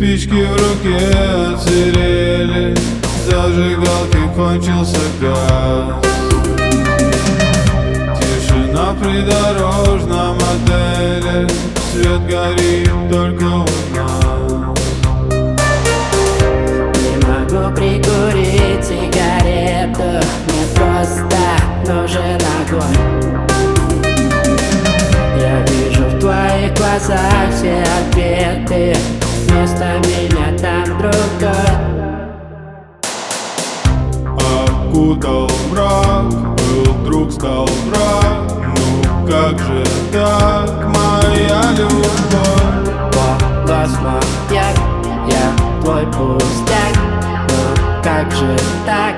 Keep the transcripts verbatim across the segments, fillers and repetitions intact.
Спички в руке отсырели, зажигалки кончился газ. Тишина в придорожном отеле, свет горит только у нас. Не могу прикурить сигарету, мне просто нужен огонь. Я вижу в твоих глазах все ответы, вместо меня там другой. Окутал мрак, был друг, стал враг. Ну как же так, моя любовь? Голос маньяк, я твой пустяк. Ну как же так?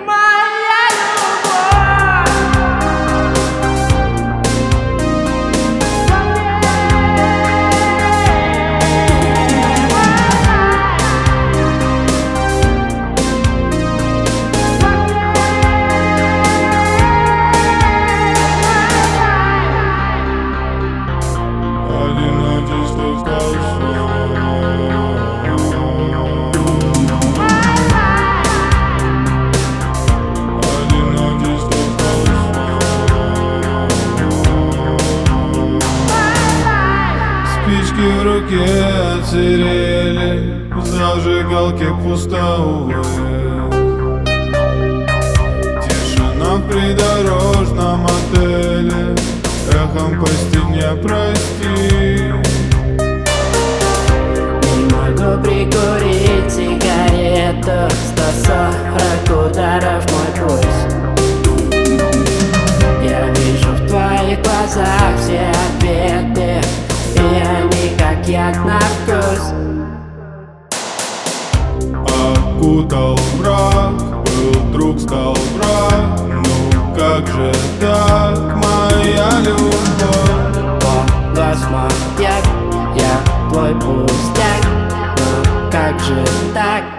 Спички в руке отсырели, в зажигалке пустовые. Тишина в придорожном отеле, эхом по стене прости. Не могу прикурить сигарету, сто сорок ударов мой пульс. Я вижу в твоих глазах все ответы, и они как яд на вкус. Окутал мрак, был друг, стал враг. Ну как же так, моя любовь? Голос маньяк, я твой пустяк. Ну как же так?